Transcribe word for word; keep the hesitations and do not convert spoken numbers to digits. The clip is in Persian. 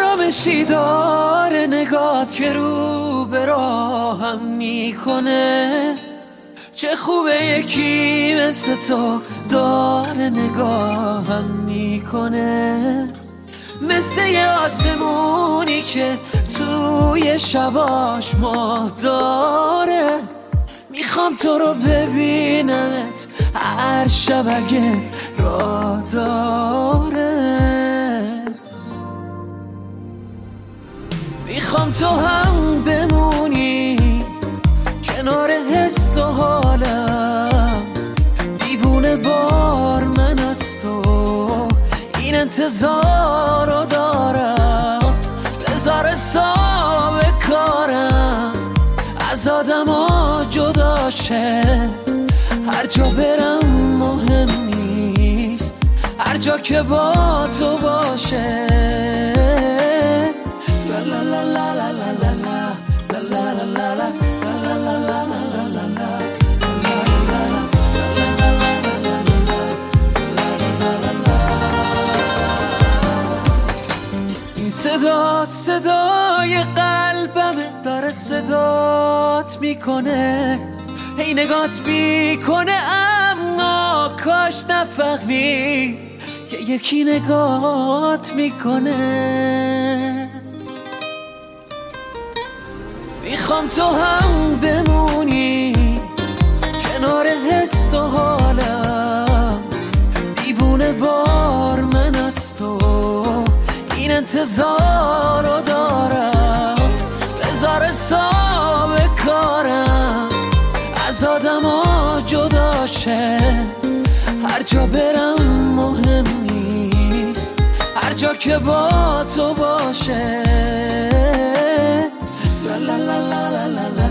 آرامشی داره نگات که رو به راهم میکنه. چه خوبه یکی مثل تو داره نگاهم میکنه. مثل یه آسمونی که توی شباش ماه داره. میخوام تو رو ببینمت هر شب اگه راه داره. میخوام تو هم بمونی کنار حس و حالم. دیوونه بار من از تو این انتظار رو دارم. بذار حساب کارم از آدم ها جدا شه. هر جا برم مهم نیست هر جا که با تو باشه. لا لا لا لا لا لا لا لا لا لا لا این صدا صدای قلبمه داره صدات میکنه. هی نگات میکنه اما کاش نفهمی که یکی نگات میکنه. میخوام تو هم بمونی کنار حس و حالم. دیوونه بار من از تو این انتظار رو دارم. بذار حساب کارم از آدم ها جدا شه. هر جا برم مهم نیست هر جا که با تو باشه. لا لا لا لا لا لا